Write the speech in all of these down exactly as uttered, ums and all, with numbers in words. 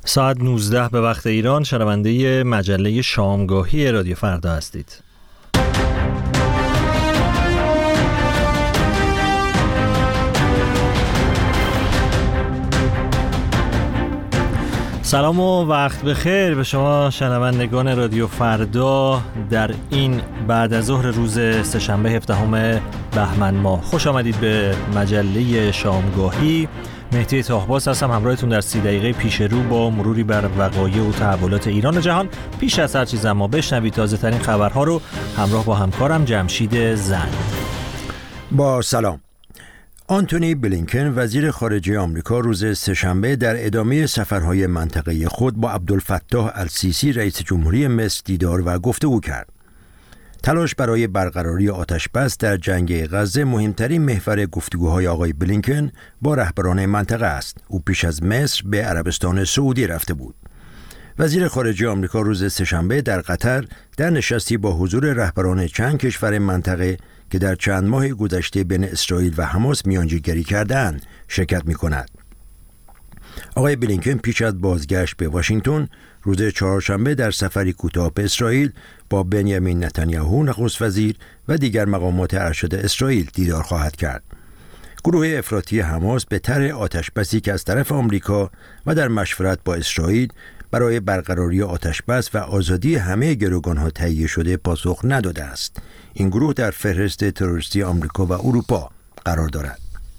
ساعت نوزده به وقت ایران شنونده مجله شامگاهی رادیو فردا هستید. سلام و وقت بخیر به شما شنوندگان رادیو فردا در این بعد از ظهر روز سه‌شنبه هفدهم بهمن ماه. خوش آمدید به مجله شامگاهی. مهدی طاهباز هستم همراهتون در سی دقیقه پیش رو با مروری بر وقایع و تحولات ایران و جهان. پیش از هر چیز اما بشنوید تازه ترین خبرها رو همراه با همکارم جمشید زن. با سلام. آنتونی بلینکن وزیر خارجه آمریکا روز سه‌شنبه در ادامه سفرهای منطقه‌ای خود با عبدالفتاح السیسی رئیس جمهوری مصر دیدار و گفتگو کرد. تلاش برای برقراری آتش‌بس در جنگ غزه مهمترین محور گفتگوهای آقای بلینکن با رهبران منطقه است. او پیش از مصر به عربستان سعودی رفته بود. وزیر خارجه آمریکا روز سه‌شنبه در قطر در نشستی با حضور رهبران چند کشور منطقه که در چند ماه گذشته بین اسرائیل و حماس میانجیگری کردند شرکت می‌کند. آقای بلینکن پیش از بازگشت به واشنگتن روز چهارشنبه در سفری کوتاه به اسرائیل با بنیامین نتانیاهو نخست وزیر و دیگر مقامات ارشد اسرائیل دیدار خواهد کرد. گروه افراطی حماس به طرح آتشبسی که از طرف آمریکا و در مشورت با اسرائیل برای برقراری آتشبس و آزادی همه گروگان‌ها تهیه شده پاسخ نداده است. این گروه در فهرست تروریستی آمریکا و اروپا قرار دارد.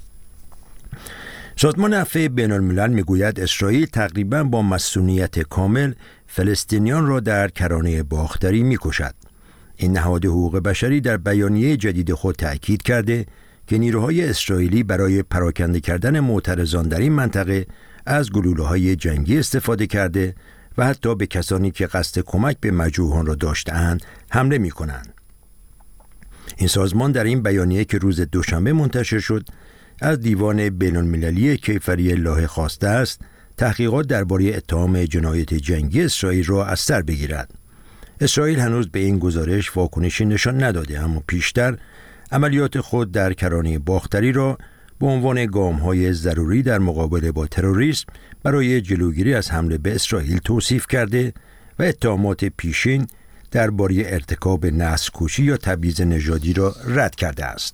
سازمان عفو بین‌الملل میگوید اسرائیل تقریباً با مصونیت کامل فلسطینیان را در کرانه باختری میکشد. این نهاد حقوق بشری در بیانیه جدید خود تأکید کرده که نیروهای اسرائیلی برای پراکنده کردن معترضان در این منطقه از گلوله‌های جنگی استفاده کرده و حتی به کسانی که قصد کمک به مجروحان را داشته‌اند حمله می‌کنند. این سازمان در این بیانیه که روز دوشنبه منتشر شد از دیوان بین‌المللی کیفری لاهه خواسته است تحقیقات درباره اتهام جنایت جنگی اسرائیل را از سر بگیرد. اسرائیل هنوز به این گزارش واکنشی نشان نداده، اما پیشتر عملیات خود در کرانه باختری را به عنوان گام‌های ضروری در مقابله با تروریسم برای جلوگیری از حمله به اسرائیل توصیف کرده و اتهامات پیشین درباره ارتکاب نسل‌کشی یا تبعیض نژادی را رد کرده است.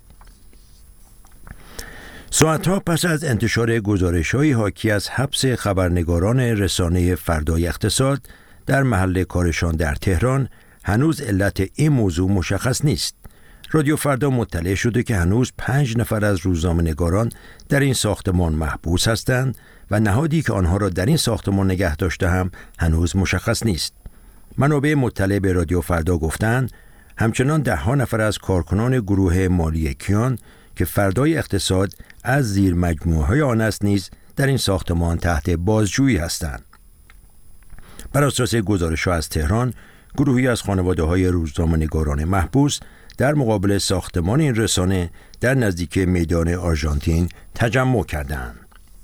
ساعتها پس از انتشار گزارش‌های حاکی از حبس خبرنگاران رسانه فردای اقتصاد در محل کارشان در تهران، هنوز علت این موضوع مشخص نیست. رادیو فردا مطلع شده که هنوز پنج نفر از روزنامه‌نگاران در این ساختمان محبوس هستند و نهادی که آنها را در این ساختمان نگه داشته هم هنوز مشخص نیست. منابع مطلع به رادیو فردا گفتند همچنان ده ها نفر از کارکنان گروه مالی کیان که فردای اقتصاد از زیر مجموعه‌های آن است نیز در این ساختمان تحت بازجویی هستند. بر اساس گزارش‌ها از تهران، گروهی از خانواده‌های روزنامه‌نگاران محبوس در مقابل ساختمان این رسانه در نزدیک میدان آرژانتین تجمع کردند.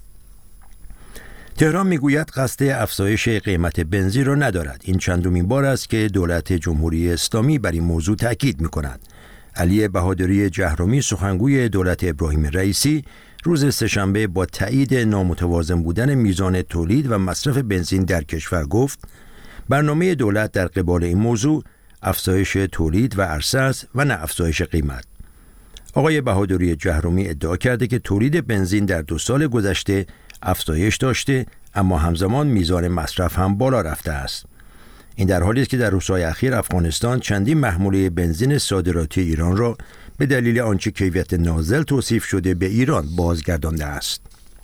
تهران میگوید قصد افزایش قیمت بنزین را ندارد. این چندمین بار است که دولت جمهوری اسلامی بر این موضوع تاکید می‌کند. علی بهادری جهرمی سخنگوی دولت ابراهیم رئیسی روز سه‌شنبه با تایید نامتوازن بودن میزان تولید و مصرف بنزین در کشور گفت برنامه دولت در قبال این موضوع افزایش تولید و عرضه است و نه افزایش قیمت. آقای بهادری جهرمی ادعا کرده که تولید بنزین در دو سال گذشته افزایش داشته اما همزمان میزان مصرف هم بالا رفته است. این در حالی است که در روزهای اخیر افغانستان چندین محموله بنزین صادراتی ایران را به دلیل آنچه کیفیت نازل توصیف شده به ایران بازگردانده است.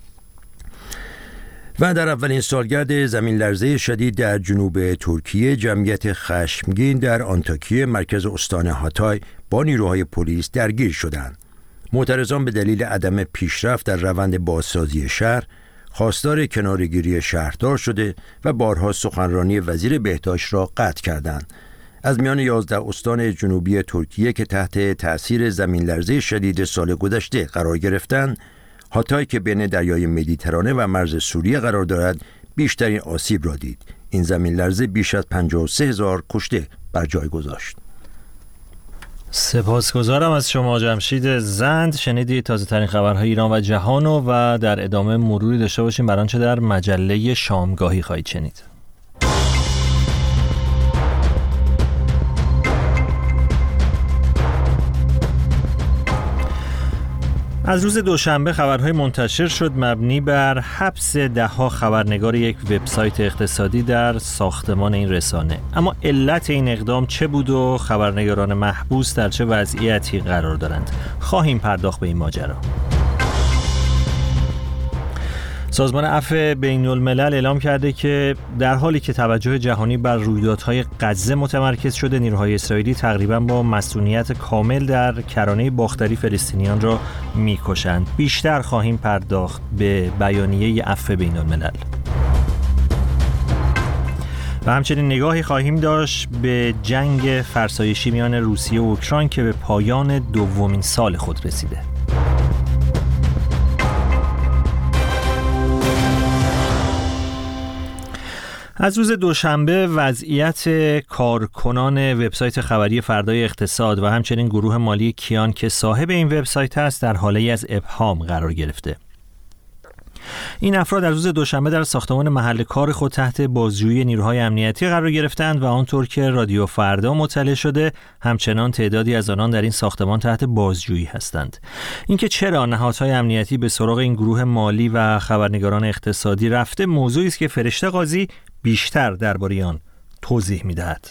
و در اولین سالگرد زمین لرزه شدید در جنوب ترکیه، جمعیت خشمگین در آنتاکیه مرکز استان هاتای با نیروهای پلیس درگیر شدند. معترضان به دلیل عدم پیشرفت در روند بازسازی شهر خواستار کناره‌گیری شهردار شده و بارها سخنرانی وزیر بهداشت را قطع کردند. از میان یازده استان جنوبی ترکیه که تحت تأثیر زمین لرزه شدید سال گذشته قرار گرفتند، هاتای که بین دریای مدیترانه و مرز سوریه قرار دارد بیشترین آسیب را دید. این زمین لرزه بیش از پنجاه و سه هزار کشته بر جای گذاشت. سپاسگزارم از شما جمشید زند. شنیدید تازه ترین خبرهای ایران و جهانو و در ادامه مروری داشته باشیم بر آنچه در مجله شامگاهی خواهید شنید. از روز دوشنبه خبرهای منتشر شد مبنی بر حبس ده‌ها خبرنگار یک وبسایت اقتصادی در ساختمان این رسانه. اما علت این اقدام چه بود و خبرنگاران محبوس در چه وضعیتی قرار دارند؟ خواهیم پرداخت به این ماجرا. سازمان عفو بین الملل اعلام کرده که در حالی که توجه جهانی بر رویدادهای غزه متمرکز شده، نیروهای اسرائیلی تقریباً با مسئولیت کامل در کرانه باختری فلسطینیان را می‌کشند. بیشتر خواهیم پرداخت به بیانیه عفو بین الملل. و همچنین نگاهی خواهیم داشت به جنگ فرسایشی میان روسیه و اوکراین که به پایان دومین سال خود رسیده. از روز دوشنبه وضعیت کارکنان وبسایت خبری فردای اقتصاد و همچنین گروه مالی کیان که صاحب این وبسایت است در حاله از ابهام قرار گرفته. این افراد در روز دوشنبه در ساختمان محل کار خود تحت بازجویی نیروهای امنیتی قرار گرفتند و آنطور که رادیو فردا مطلع شده همچنان تعدادی از آنان در این ساختمان تحت بازجویی هستند. اینکه چرا نهادهای امنیتی به سراغ این گروه مالی و خبرنگاران اقتصادی رفته موضوعی است که فرشته قاضی بیشتر درباره آن توضیح می‌دهد.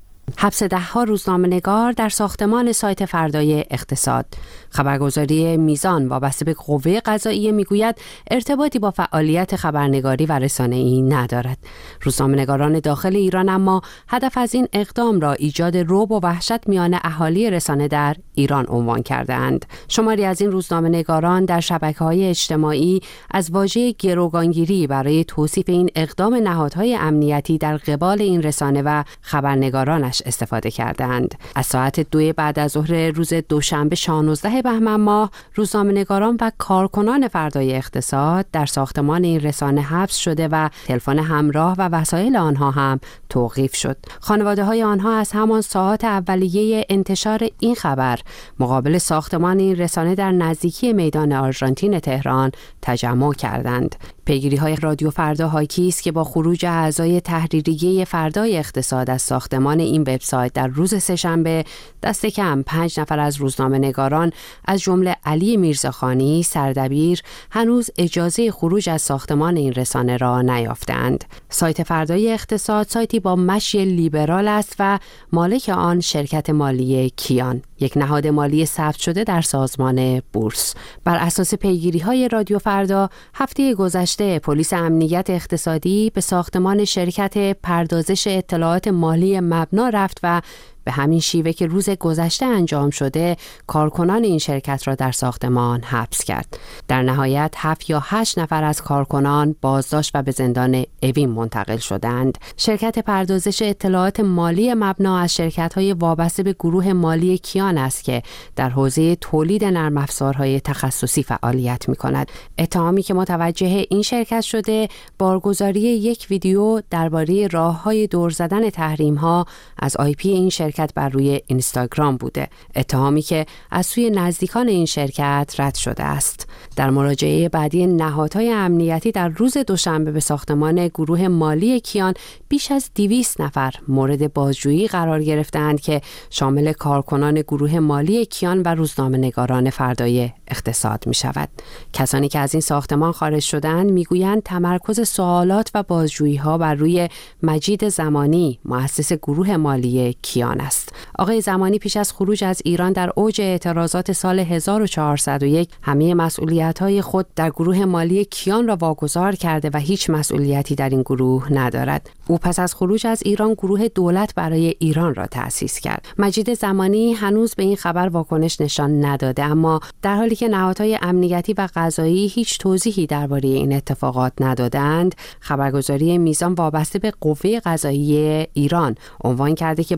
حبس ده‌ها روزنامه‌نگار در ساختمان سایت فردای اقتصاد. خبرگزاری میزان وابسته به قوه قضاییه میگوید ارتباطی با فعالیت خبرنگاری و رسانه‌ای ندارد. روزنامه‌نگاران داخل ایران اما هدف از این اقدام را ایجاد رعب و وحشت میان اهالی رسانه در ایران عنوان کرده‌اند. شماری از این روزنامه‌نگاران در شبکه‌های اجتماعی از واژه گروگانگیری برای توصیف این اقدام نهادهای امنیتی در قبال این رسانه و خبرنگارانش استفاده کردند. از ساعت دو بعد از ظهر روز دوشنبه شانزده بهمن ماه روزنامه‌نگاران و کارکنان فردای اقتصاد در ساختمان این رسانه حبس شده و تلفن همراه و وسایل آنها هم توقیف شد. خانواده‌های آنها از همان ساعات اولیه انتشار این خبر مقابل ساختمان این رسانه در نزدیکی میدان آرژانتین تهران تجمع کردند. پیگیری‌های رادیو فردا حاکی است که با خروج اعضای تحریریه فردای اقتصاد از ساختمان این وبسایت در روز سه‌شنبه دست کم پنج نفر از روزنامه‌نگاران از جمله علی میرزاخانی سردبیر هنوز اجازه خروج از ساختمان این رسانه را نیافتند. سایت فردای اقتصاد سایتی با مشی لیبرال است و مالک آن شرکت مالی کیان، یک نهاد مالی ثبت شده در سازمان بورس. بر اساس پیگیری‌های رادیو فردا هفته گذشته پلیس امنیت اقتصادی به ساختمان شرکت پردازش اطلاعات مالی مبنا رفت و به همین شیوه که روز گذشته انجام شده کارکنان این شرکت را در ساختمان حبس کرد. در نهایت هفت یا هشت نفر از کارکنان بازداشت و به زندان اوین منتقل شدند. شرکت پردازش اطلاعات مالی مبنا از شرکت‌های وابسته به گروه مالی کیان است که در حوزه تولید نرم افزارهای تخصصی فعالیت می‌کند. اتهامی که متوجه این شرکت شده بارگذاری یک ویدیو درباره راه‌های دور زدن تحریم‌ها از آی پی این شرکت بر روی اینستاگرام بوده. اتهامی که از سوی نزدیکان این شرکت رد شده است. در مراجعه بعدی نهادهای امنیتی در روز دوشنبه به ساختمان گروه مالی کیان بیش از دویست نفر مورد بازجویی قرار گرفتند که شامل کارکنان گروه مالی کیان و روزنامه‌نگاران فردای اقتصاد می شود. کسانی که از این ساختمان خارج شدند میگویند تمرکز سوالات و بازجویی ها بر روی مجید زمانی مؤسس گروه مالی کیان است. آقای زمانی پیش از خروج از ایران در اوج اعتراضات سال هزار و چهارصد و یک همه مسئولیت‌های خود در گروه مالی کیان را واگذار کرده و هیچ مسئولیتی در این گروه ندارد. او پس از خروج از ایران گروه دولت برای ایران را تأسیس کرد. مجید زمانی هنوز به این خبر واکنش نشان نداده، اما در حالی که نهادهای امنیتی و قضایی هیچ توضیحی درباره این اتفاقات ندادند، خبرگزاری میزان وابسته به قوه قضایی ایران عنوان کرده که بازداشت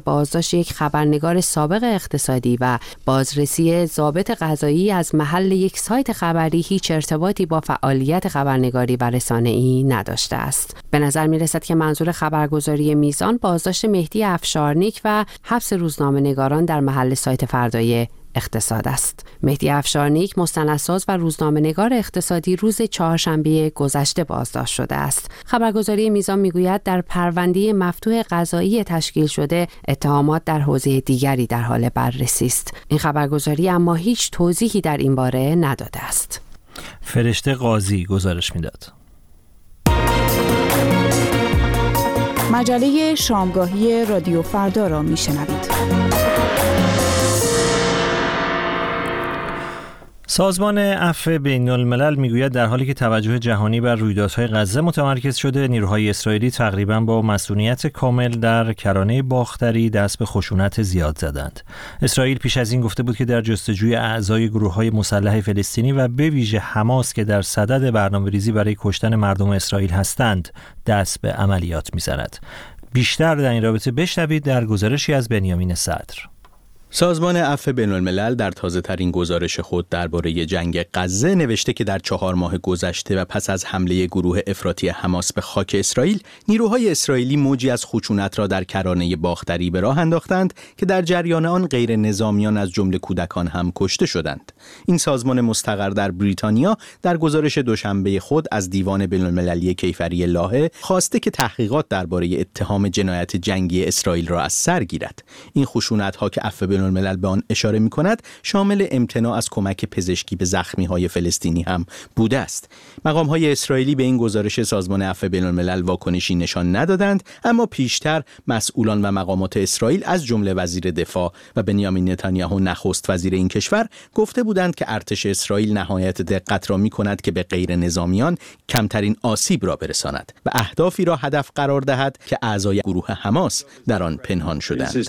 گذشته یک خبرنگار سابق اقتصادی و بازرسی ضابط قضایی از محل یک سایت خبری هیچ ارتباطی با فعالیت خبرنگاری و رسانه‌ای نداشته است. به نظر می‌رسد که منظور خبرگزاری میزان بازداشت مهدی افشارنیک و حبس روزنامه‌نگاران در محل سایت فردای اقتصاد است. مهدی افشارنیک مستندساز و روزنامه‌نگار اقتصادی روز چهارشنبه گذشته بازداشت شده است. خبرگزاری میزان میگوید در پرونده مفتوح قضایی تشکیل شده اتهامات در حوزه دیگری در حال بررسی است. این خبرگزاری اما هیچ توضیحی در این باره نداده است. فرشته قاضی گزارش میداد. مجله شامگاهی رادیو فردا را میشنوید. سازمان عفو بین‌الملل میگوید در حالی که توجه جهانی بر رویدادهای غزه متمرکز شده، نیروهای اسرائیلی تقریباً با مسئولیت کامل در کرانه باختری دست به خشونت زیاد زدند. اسرائیل پیش از این گفته بود که در جستجوی اعضای گروه‌های مسلح فلسطینی و به ویژه حماس که در صدد برنامه‌ریزی برای کشتن مردم اسرائیل هستند، دست به عملیات می‌زند. بیشتر در این رابطه بشنوید در گزارشی از بنیامین صدر. سازمان عفو بین‌الملل در تازه‌ترین گزارش خود درباره جنگ غزه نوشته که در چهار ماه گذشته و پس از حمله گروه افراطی حماس به خاک اسرائیل، نیروهای اسرائیلی موجی از خشونت را در کرانه باختری به راه انداختند که در جریان آن غیر نظامیان از جمله کودکان هم کشته شدند. این سازمان مستقر در بریتانیا در گزارش دوشنبه خود از دیوان بین‌المللی کیفری لاهه خواسته که تحقیقات درباره اتهام جنایت جنگی اسرائیل را از سر گیرد. این خشونت‌ها که عفو بین‌الملل به آن اشاره می‌کند شامل امتناع از کمک پزشکی به زخمی‌های فلسطینی هم بوده است. مقام‌های اسرائیلی به این گزارش سازمان عفو بین‌الملل واکنشی نشان ندادند، اما پیشتر مسئولان و مقامات اسرائیل از جمله وزیر دفاع و بنیامین نتانیاهو نخست وزیر این کشور گفته بودند که ارتش اسرائیل نهایت دقت را می‌کند که به غیر نظامیان کمترین آسیب را برساند و اهدافی را هدف قرار دهد که اعضای گروه حماس در آن پنهان شدند.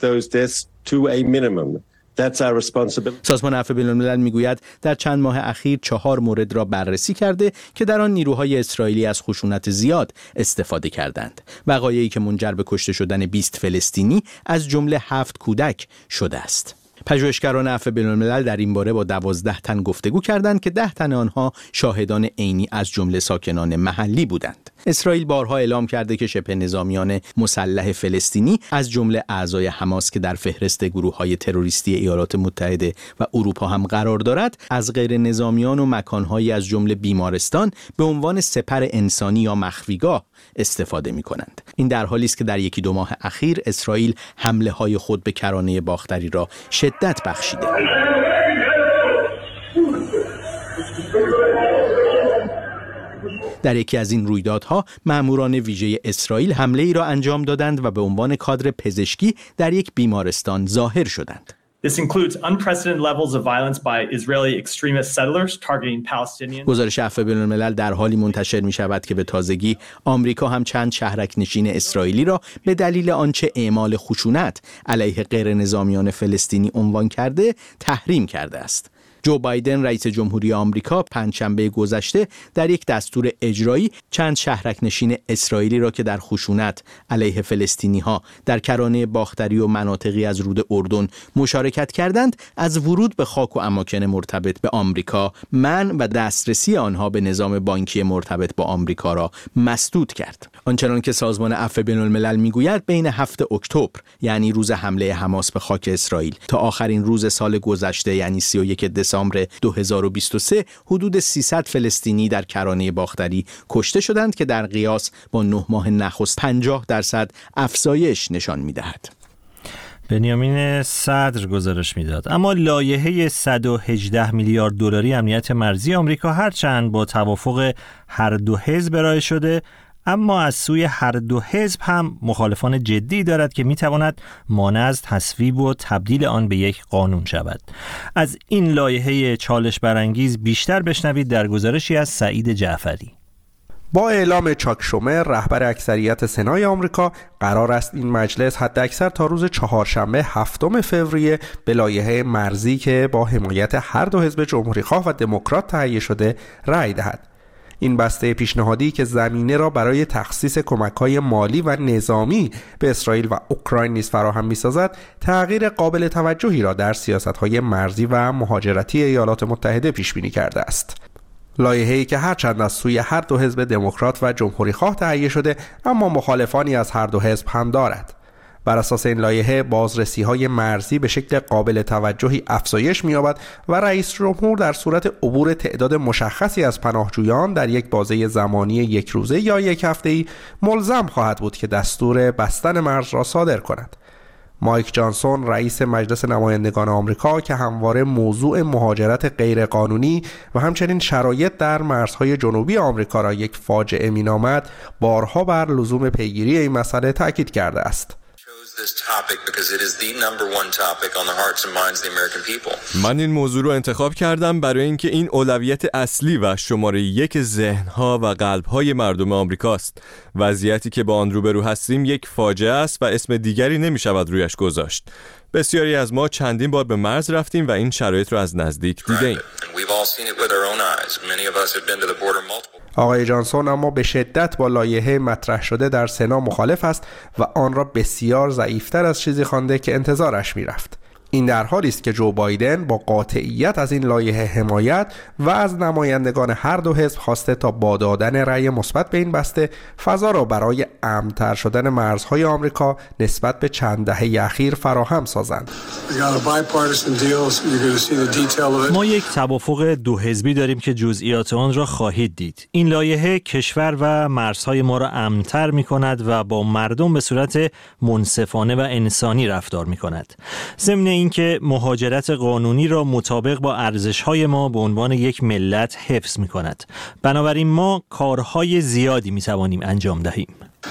To a minimum. That's our responsibility. سازمان عفو بین‌الملل میگوید در چند ماه اخیر چهار مورد را بررسی کرده که در آن نیروهای اسرائیلی از خشونت زیاد استفاده کردند. وقایعی که منجر به کشته شدن بیست فلسطینی از جمله هفت کودک شده است. پژوهشگران عفو بین‌الملل در این باره با دوازده تن گفتگو کردند که ده تن آنها شاهدان عینی از جمله ساکنان محلی بودند. اسرائیل بارها اعلام کرده که شبه نظامیان مسلح فلسطینی از جمله اعضای حماس که در فهرست گروه‌های تروریستی ایالات متحده و اروپا هم قرار دارد، از غیر نظامیان و مکان‌هایی از جمله بیمارستان به عنوان سپر انسانی یا مخفیگاه استفاده می‌کنند. این در حالی است که در یکی دو ماه اخیر اسرائیل حمله‌های خود به کرانه باختری را شدت بخشیده. در یکی از این رویدادها مأموران ویژه اسرائیل حمله ای را انجام دادند و به عنوان کادر پزشکی در یک بیمارستان ظاهر شدند. This includes unprecedented levels of violence by Israeli extremist settlers targeting Palestinians. گزارش عفو بین‌الملل در حالی منتشر می شود که به تازگی آمریکا هم چند شهرک نشین اسرائیلی را به دلیل آنچه اعمال خشونت علیه غیر نظامیان فلسطینی عنوان کرده تحریم کرده است. جو بایدن رئیس جمهوری آمریکا پنجشنبه گذشته در یک دستور اجرایی چند شهرک نشین اسرائیلی را که در خشونت علیه فلسطینی‌ها در کرانه باختری و مناطقی از رود اردن مشارکت کردند از ورود به خاک و اماکن مرتبط به آمریکا منع و دسترسی آنها به نظام بانکی مرتبط با آمریکا را مسدود کرد. آنچنان که سازمان عفو بین‌الملل میگوید بین هفتم اکتبر یعنی روز حمله حماس به خاک اسرائیل تا آخرین روز سال گذشته یعنی سی و یک دسامبر دو هزار و بیست و سه حدود سیصد فلسطینی در کرانه باختری کشته شدند که در قیاس با نه ماه نخست پنجاه درصد افزایش نشان می‌دهد. بنیامین صدر گزارش میداد. اما لایحه صد و هجده میلیارد دلاری امنیت مرزی آمریکا هرچند با توافق هر دو حزب ارائه شده، اما از سوی هر دو حزب هم مخالفان جدی دارد که میتواند مانع از تصویب و تبدیل آن به یک قانون شود. از این لایحه چالش برانگیز بیشتر بشنوید در گزارشی از سعید جعفری. با اعلام چاک شومر رهبر اکثریت سنای آمریکا، قرار است این مجلس حداکثر تا روز چهارشنبه هفتم فوریه به لایحه مرزی که با حمایت هر دو حزب جمهوریخواه و دموکرات تهیه شده رأی دهد. این بسته پیشنهادی که زمینه را برای تخصیص کمک‌های مالی و نظامی به اسرائیل و اوکراین نیز فراهم می‌سازد، تغییر قابل توجهی را در سیاست‌های مرزی و مهاجرتی ایالات متحده پیش بینی کرده است. لایحه‌ای که هرچند از سوی هر دو حزب دموکرات و جمهوری‌خواه تهیه شده، اما مخالفانی از هر دو حزب هم دارد. بر اساس این لایحه بازرسی‌های مرزی به شکل قابل توجهی افزایش می‌یابد و رئیس جمهور در صورت عبور تعداد مشخصی از پناهجویان در یک بازه زمانی یک روزه یا یک هفته‌ای ملزم خواهد بود که دستور بستن مرز را صادر کند. مایک جانسون رئیس مجلس نمایندگان آمریکا که همواره موضوع مهاجرت غیرقانونی و همچنین شرایط در مرزهای جنوبی آمریکا را یک فاجعه می‌نامد، بارها بر لزوم پیگیری این مسئله تاکید کرده است. من این موضوع رو انتخاب کردم برای اینکه این اولویت اصلی و شماره یک ذهن‌ها و قلب‌های مردم آمریکاست. وضعیتی که با آن روبرو هستیم یک فاجعه است و اسم دیگری نمی‌شود رویش گذاشت. بسیاری از ما چندین بار به مرز رفتیم و این شرایط رو از نزدیک دیدیم. آقای جانسون اما به شدت با لایحه مطرح شده در سنا مخالف است و آن را بسیار ضعیفتر از چیزی خوانده که انتظارش میرفت. این در حالی است که جو بایدن با قاطعیت از این لایحه حمایت و از نمایندگان هر دو حزب خواسته تا با دادن رأی مثبت به این بسته فضا را برای امن‌تر شدن مرزهای آمریکا نسبت به چند دهه اخیر فراهم سازند. ما یک توافق دو حزبی داریم که جزئیات آن را خواهید دید. این لایحه کشور و مرزهای ما را امن‌تر می‌کند و با مردم به صورت منصفانه و انسانی رفتار می‌کند. ضمن اینکه مهاجرت قانونی را مطابق با ارزش‌های ما به عنوان یک ملت حفظ می‌کند. بنابراین ما کارهای زیادی می‌توانیم انجام دهیم.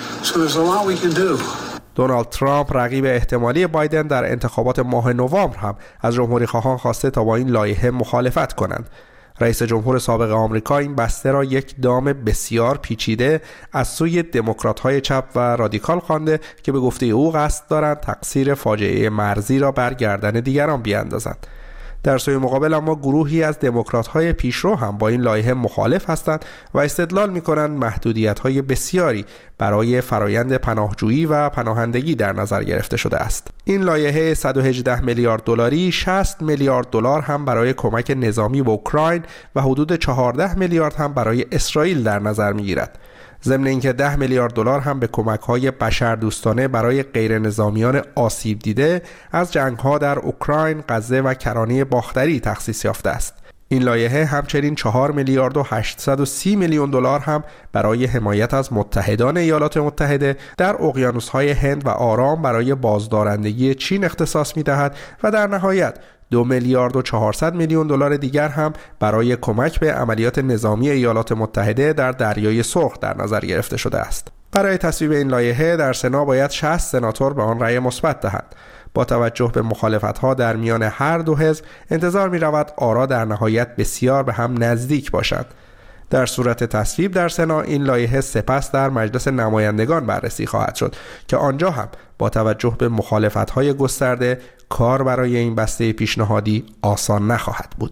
دونالد ترامپ رقیب احتمالی بایدن در انتخابات ماه نوامبر هم از جمهوری‌خواهان خواسته تا با این لایحه مخالفت کنند. رئیس جمهور سابق آمریکا این بسته را یک دام بسیار پیچیده از سوی دموکرات‌های چپ و رادیکال خوانده که به گفته او قصد دارند تقصیر فاجعه مرزی را بر گردن دیگران بیاندازند. در سوی مقابل اما گروهی از دموکرات‌های پیشرو هم با این لایحه مخالف هستند و استدلال می‌کنند محدودیت‌های بسیاری برای فرایند پناهجویی و پناهندگی در نظر گرفته شده است. این لایحه صد و هجده میلیارد دلاری شصت میلیارد دلار هم برای کمک نظامی به اوکراین و حدود چهارده میلیارد هم برای اسرائیل در نظر می‌گیرد. ضمن اینکه ده میلیارد دلار هم به کمک‌های بشردوستانه برای غیر نظامیان آسیب دیده از جنگ‌ها در اوکراین، غزه و کرانه باختری تخصیص یافته است. این لایحه همچنین چهار میلیارد و هشتصد و سی میلیون دلار هم برای حمایت از متحدان ایالات متحده در اقیانوس‌های هند و آرام برای بازدارندگی چین اختصاص می‌دهد و در نهایت دو میلیارد و چهارصد میلیون دلار دیگر هم برای کمک به عملیات نظامی ایالات متحده در دریای سرخ در نظر گرفته شده است. برای تصویب این لایحه در سنا باید شصت سناتور به آن رأی مثبت دهند. با توجه به مخالفت‌ها در میان هر دو حزب انتظار می‌رود آرا در نهایت بسیار به هم نزدیک باشند. در صورت تصویب در سنا این لایحه سپس در مجلس نمایندگان بررسی خواهد شد که آنجا هم با توجه به مخالفت‌های گسترده کار برای این بسته پیشنهادی آسان نخواهد بود.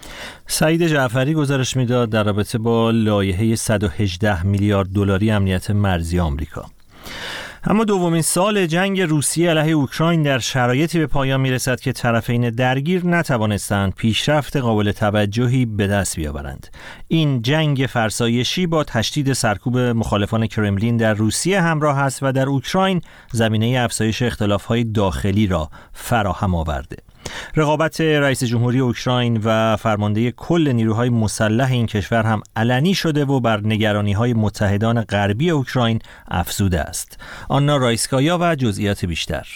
سعید جعفری گزارش میداد در رابطه با لایحه صد و هجده میلیارد دلاری امنیت مرزی آمریکا. اما دومین سال جنگ روسیه علیه اوکراین در شرایطی به پایان میرسد که طرفین درگیر نتوانستند پیشرفت قابل توجهی به دست بیاورند. این جنگ فرسایشی با تشدید سرکوب مخالفان کرملین در روسیه همراه است و در اوکراین زمینه افزایش اختلاف‌های داخلی را فراهم آورده. رقابت رئیس جمهوری اوکراین و فرمانده کل نیروهای مسلح این کشور هم علنی شده و بر نگرانی‌های متحدان غربی اوکراین افزوده است. آنا رایسکایا و جزئیات بیشتر.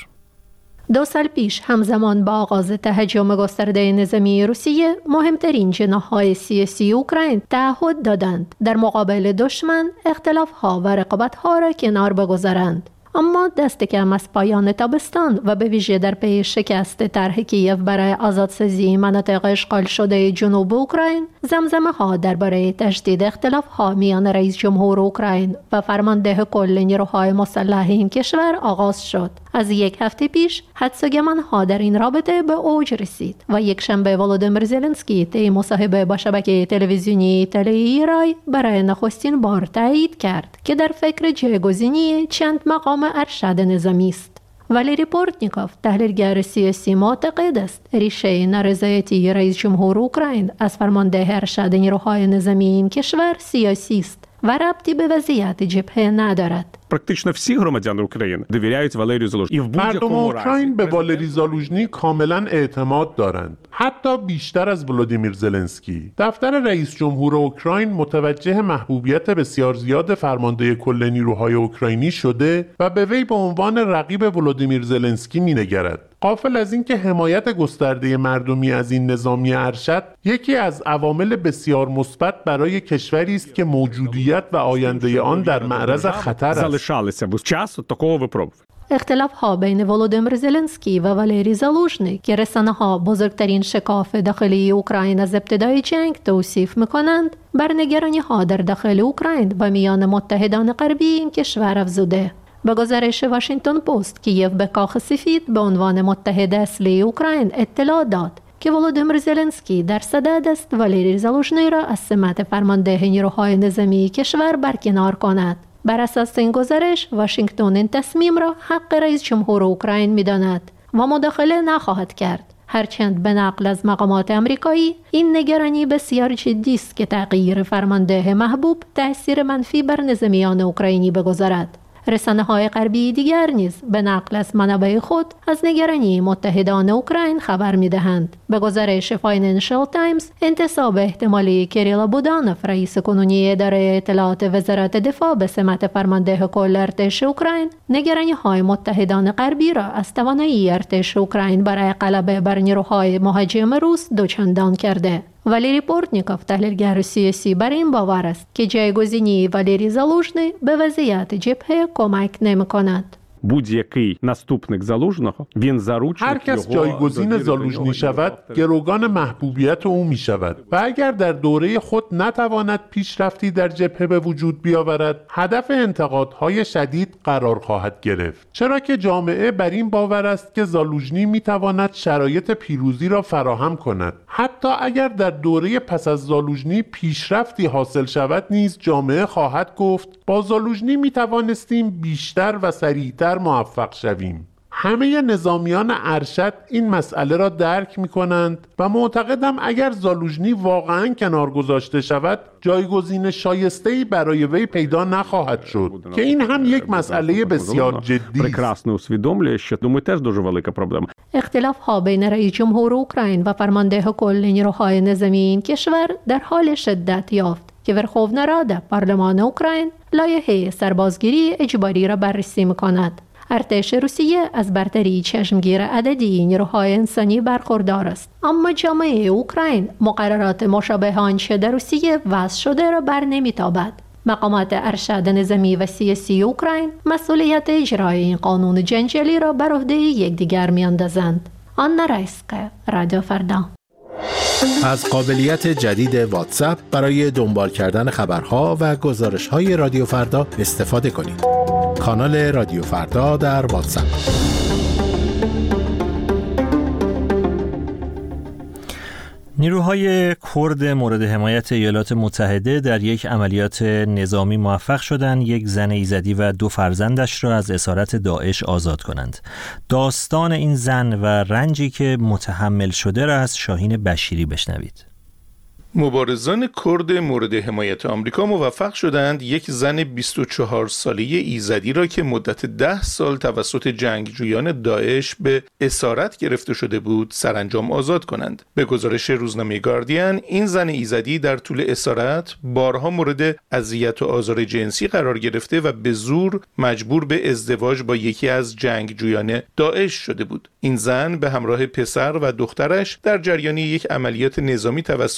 دو سال پیش همزمان با آغاز تهاجم گسترده نظامی روسیه مهمترین جناح‌های سیاسی اوکراین تعهد دادند در مقابل دشمن اختلاف‌ها و رقابت‌ها را کنار بگذارند. اما دست کم از پایان تابستان و به ویژه در پی شکست طرح کیف برای آزادسازی مناطق اشغال شده جنوب اوکراین، زمزمه ها درباره تشدید اختلاف ها میان رئیس جمهور اوکراین و فرمانده کل نیروهای مسلح این کشور آغاز شد. از یک هفته پیش حدس و گمان‌ها در این رابطه به اوج رسید و یک شنبه ولودیمیر زلنسکی طی مصاحبه با شبکه تلویزیونی ایتالیایی رای برای نخستین بار تایید کرد که در فکر جایگزینی چند مقام ارشد نظامی است. والری پورتنیکوف، تحلیلگر سیاسی، معتقد است ریشه نارضایتی رئیس جمهور اوکراین از فرمانده ارشد نیروهای نظامی این کشور سیاسی است و ربطی به وضعیت جبهه ندارد. Практично всі громадяни України довіряють Валерію Залужній. مردم اوکراین به والری زالوژنی کاملا اعتماد دارند، حتی بیشتر از ولودیمیر زلنسکی. دفتر رئیس جمهور اوکراین متوجه محبوبیت بسیار زیاد فرمانده کل نیروهای اوکراینی شده و به وی به عنوان رقیب ولودیمیر زلنسکی می‌نگرد. غافل از اینکه حمایت گسترده مردمی از این نظامی ارشد یکی از عوامل بسیار مثبت برای کشوری است که موجودیت و آینده آن در معرض خطر است. اختلاف ها بین ولودیمیر زلنسکی و والری زالوژنی که رسانه ها بزرگترین شکاف داخلی اوکراین از ابتدای جنگ توصیف میکنند، بر نگرانی ها در داخل اوکراین و میان متحدان غربی این کشور افزوده. به گزارش واشنگتن پست، کیف به کاخ سفید به عنوان متحد اصلی اوکراین اطلاع داد که ولودیمیر زلنسکی در صدد است والری زالوژنی را از سمت فرمانده نیروهای نظامی کشور برکنار کند. بر اساس این گزارش، واشنگتن این تصمیم را حق رئیس جمهور اوکراین می‌داند و مداخله نخواهد کرد. هرچند به نقل از مقامات آمریکایی، این نگرانی بسیار جدی است که تغییر فرمانده محبوب تأثیر منفی بر نظامیان اوکراینی بگذارد. رسانه‌های غربی دیگر نیز به نقل از منابع خود از نگرانی متحدان اوکراین خبر می‌دهند. به گزارش فاینانشال تایمز، انتصاب احتمالی کریل بودانوف، رئیس کنونی اداره اطلاعات وزارت دفاع به سمت فرمانده کل ارتش اوکراین، نگرانی‌های متحدان غربی را از توانایی ارتش اوکراین برای غلبه بر نیروهای مهاجم روس دوچندان کرده. والری پورتنیکوف، تحلیلگر سیاسی، بر این باور است که جایگزینی والری زالوژنی به وضعیت جبهه کمک نمی‌کند. будь-який наступник Залужного, він заручник. هر کس جایگزین زالوژنی شود، گروگان محبوبیت او می شود و اگر در دوره خود نتواند پیشرفتی در جبهه به وجود بیاورد، هدف انتقادهای شدید قرار خواهد گرفت. چرا که جامعه بر این باور است که زالوژنی می تواند شرایط پیروزی را فراهم کند. حتی اگر در دوره پس از زالوژنی پیشرفتی حاصل شود نیز جامعه خواهد گفت با زالوژنی می توانستیم بیشتر و سریعتر موفق شویم. همه نظامیان ارشد این مسئله را درک می کنند و معتقدم اگر زالوژنی واقعاً کنار گذاشته شود، جایگزین شایسته‌ای برای وی پیدا نخواهد شد که این هم یک مسئله بسیار جدی است. اختلاف ها بین رئیس جمهور اوکراین و فرمانده کل نیروهای نظامی این کشور در حال شدت یافت که ورخوونا رادا پارلمان اوکراین لایحه سربازگیری اجباری را بررسی می‌کند. ارتش روسیه از برتری چشمگیر عددی نیروهای انسانی برخوردار است، اما جامعه اوکراین مقررات مشابه آنچه در روسیه وضع شده را بر نمی‌تابد. مقامات ارشد نظامی و سیاسی اوکراین مسئولیت اجرای این قانون جنجالی را بر عهده یکدیگر می‌اندازند. آنا رایسکا، رادیو فردا. از قابلیت جدید واتساپ برای دنبال کردن خبرها و گزارش‌های رادیو فردا استفاده کنید. کانال رادیو فردا در واتساپ. نیروهای کرد مورد حمایت ایالات متحده در یک عملیات نظامی موفق شدند یک زن ایزدی و دو فرزندش را از اسارت داعش آزاد کنند. داستان این زن و رنجی که متحمل شده را از شاهین بشیری بشنوید. مبارزان کرد مورد حمایت آمریکا موفق شدند یک زن بیست و چهار ساله ایزدی را که مدت ده سال توسط جنگجویان داعش به اسارت گرفته شده بود سرانجام آزاد کنند. به گزارش روزنامه گاردین، این زن ایزدی در طول اسارت بارها مورد اذیت و آزار جنسی قرار گرفته و به زور مجبور به ازدواج با یکی از جنگجویان داعش شده بود. این زن به همراه پسر و دخترش در جریان یک عملیات نظامی توسط جنگ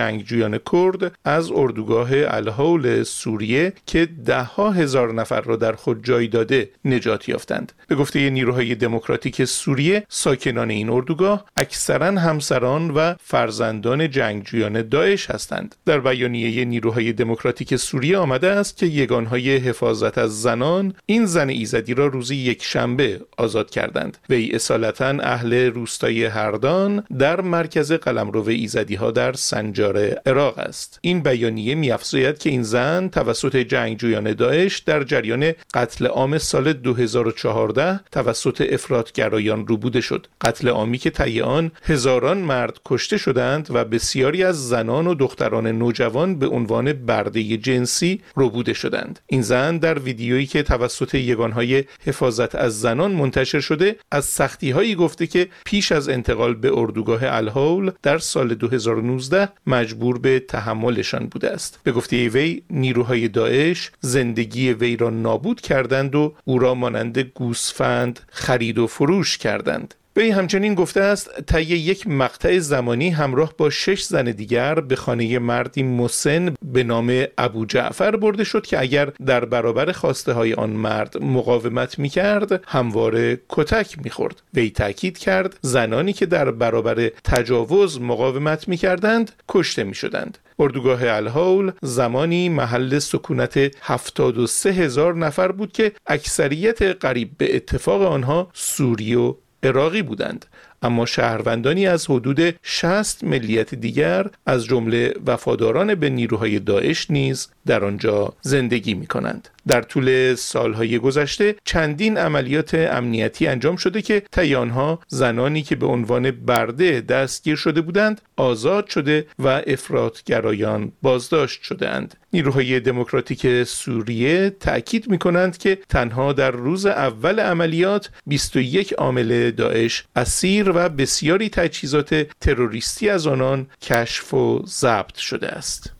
جنگجویان کرد از اردوگاه الهول سوریه که ده ها هزار نفر را در خود جای داده نجات یافتند. به گفته نیروهای دموکراتیک سوریه، ساکنان این اردوگاه اکثراً همسران و فرزندان جنگجویان داعش هستند. در بیانیه نیروهای دموکراتیک سوریه آمده است که یگانهای حفاظت از زنان این زن ایزدی را روز یک شنبه آزاد کردند. وی اصالتاً اهل روستای هردان در مرکز قلمرو ایزدی ها در سنجار عراق است. این بیانیه می‌افزاید که این زن توسط جنگجویان داعش در جریان قتل عام سال دو هزار و چهارده توسط افراطگرایان روبوده شد. قتل عامی که طی آن هزاران مرد کشته شدند و بسیاری از زنان و دختران نوجوان به عنوان برده جنسی روبوده شدند. این زن در ویدیویی که توسط یگانهای حفاظت از زنان منتشر شده از سختی‌هایی گفته که پیش از انتقال به اردوگاه الهول در سال دو هزار و نوزده مجبور به تحملشان بوده است. به گفته وی، نیروهای داعش زندگی وی را نابود کردند و او را مانند گوسفند خرید و فروش کردند. وی همچنین گفته است طی یک مقطع زمانی همراه با شش زن دیگر به خانه مردی مسن به نام ابو جعفر برده شد که اگر در برابر خواسته های آن مرد مقاومت می کرد همواره کتک می خورد. وی تاکید کرد زنانی که در برابر تجاوز مقاومت می کردند کشته می شدند. اردوگاه الهول زمانی محل سکونت هفتاد و سه هزار نفر بود که اکثریت قریب به اتفاق آنها سوری و عراقی بودند، اما شهروندانی از حدود شصت ملیت دیگر از جمله وفاداران به نیروهای داعش نیز در آنجا زندگی می کنند. در طول سالهای گذشته چندین عملیات امنیتی انجام شده که طی آنها زنانی که به عنوان برده دستگیر شده بودند آزاد شده و افراطگرایان بازداشت شده‌اند. نیروهای دموکراتیک سوریه تأکید می کنند که تنها در روز اول عملیات بیست و یک عامل داعش اسیر و بسیاری تجهیزات تروریستی از آنان کشف و ضبط شده است.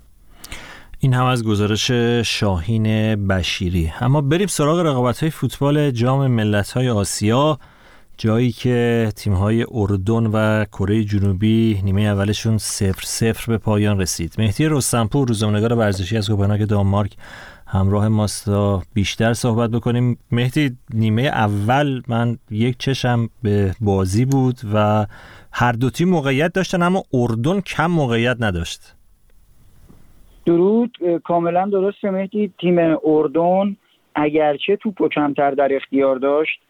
این هم از گزارش شاهین بشیری. اما بریم سراغ رقابت‌های فوتبال جام ملت‌های آسیا، جایی که تیم‌های اردن و کره جنوبی نیمه اولشون صفر صفر به پایان رسید. مهدی رستمپور، روزنامه‌نگار ورزشی از کوپنهاگ دانمارک، همراه ماست تا بیشتر صحبت بکنیم. مهدی، نیمه اول من یک چشم به بازی بود و هر دو تیم موقعیت داشتن، اما اردن کم موقعیت نداشت. درود، کاملا درسته مهدی. تیم اردن اگرچه توپو کمتر در اختیار داشت،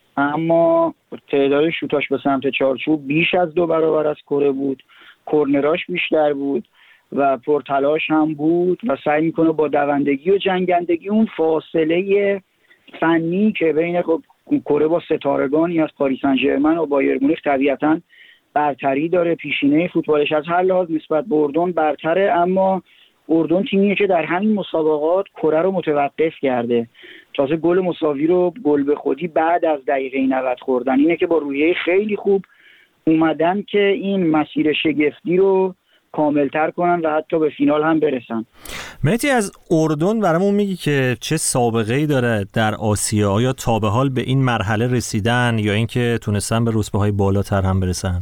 اما تعداد شوتاش به سمت چارچوب بیش از دو برابر از کره بود، کرنراش بیشتر بود و پرتلاش هم بود و سعی میکنه با دوندگی و جنگندگی اون فاصله فنی که بین خب کره با ستارگانی از پاریس سن ژرمن و بایر مونیخ طبیعتاً برتری داره، پیشینه فوتبالش از هر لحاظ نسبت به اردن برتره، اما اردن تیمیه که در همین مسابقات کره رو متوقف کرده. تازه گل مساوی رو گل به خودی بعد از دقیقه نود خوردن. اینه که با روحیه خیلی خوب اومدن که این مسیر شگفتی رو کاملتر کنن و حتی به فینال هم برسن. مهدی، از اردن برامون میگی که چه سابقه‌ای داره در آسیا؟ آیا تا به حال به این مرحله رسیدن یا اینکه تونستن به رتبه‌های بالاتر هم برسن؟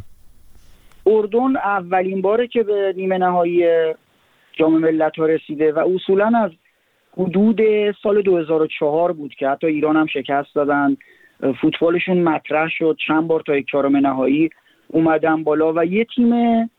اردن اولین باره که به نیمه نهایی جام ملت‌ها رسیده و اصولاً از حدود سال دو هزار و چهار بود که حتی ایران هم شکست دادن. فوتبالشون مطرح شد، چند بار تا یک چهارم نهایی اومدن بالا و یه تیم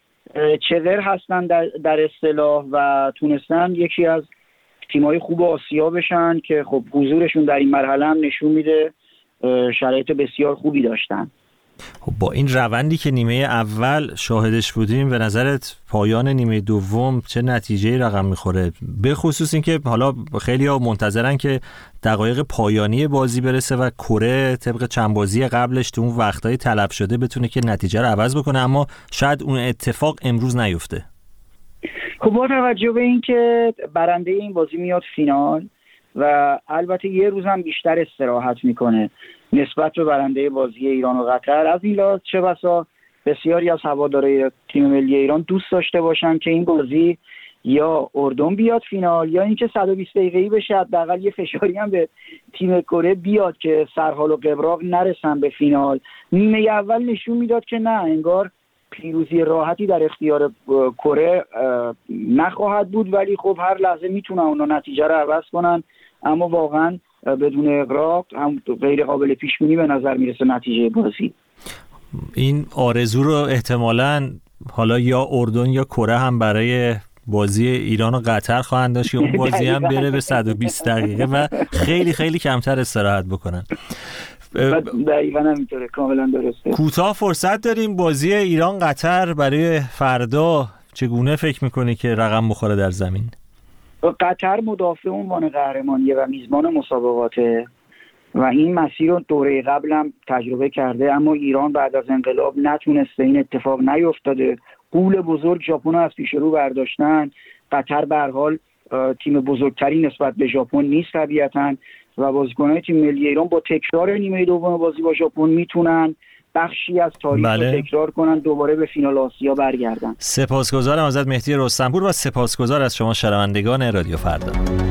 چغر هستن در, در اصطلاح و تونستن یکی از تیم‌های خوب آسیا بشن که خب حضورشون در این مرحله هم نشون میده شرایط بسیار خوبی داشتن. خب با این روندی که نیمه اول شاهدش بودیم، به نظرت پایان نیمه دوم چه نتیجه‌ای رقم میخوره؟ به خصوص اینکه حالا خیلی‌ها منتظرن که دقایق پایانی بازی برسه و کره طبق چند بازی قبلش تو اون وقتای طلب شده بتونه که نتیجه رو عوض بکنه، اما شاید اون اتفاق امروز نیفته. خب با توجه به اینکه برنده این بازی میاد فینال و البته یه روز هم بیشتر استراحت میکنه نسبت به برنده بازی ایران و قطر، از این لحاظ چه بسا بسیاری از هوادارهای تیم ملی ایران دوست داشته باشن که این بازی یا اردن بیاد فینال یا اینکه صد و بیست دقیقه‌ای بشه، حداقل یه فشاری هم به تیم کره بیاد که سرحال و قبراق نرسن به فینال. نیمه اول نشون میداد که نه، انگار پیروزی راحتی در اختیار کره نخواهد بود، ولی خب هر لحظه میتونن اونا نتیجه رو عوض کنن، اما واقعا بدون اغراق هم غیر قابل پیش بینی به نظر میرسه نتیجه بازی. این آرزو رو احتمالاً حالا یا اردن یا کره هم برای بازی ایران و قطر خواهند داشت که اون بازی هم بره به صد و بیست دقیقه و خیلی خیلی کمتر استراحت بکنن. دقیقاً همینطوره، کاملا درسته. کوتاه فرصت داریم. بازی ایران قطر برای فردا چگونه فکر میکنی که رقم بخوره در زمین؟ قطر مدافع عنوان قهرمانیه و میزبان مسابقاته و این مسیر رو دوره قبل هم تجربه کرده، اما ایران بعد از انقلاب نتونسته، این اتفاق نیفتاده. قول بزرگ ژاپن رو از پیش رو برداشتن. قطر به هر حال تیم بزرگتری نسبت به ژاپن نیست طبیعتاً و بازیکنان تیم ملی ایران با تکرار نیمه دوم بازی با ژاپن میتونن بخشی از تاریخ بله. رو تکرار کنن، دوباره به فینال آسیا برگردن. سپاسگزارم ازت مهدی رستمپور و سپاسگزار از شما شنوندگان رادیو فردا.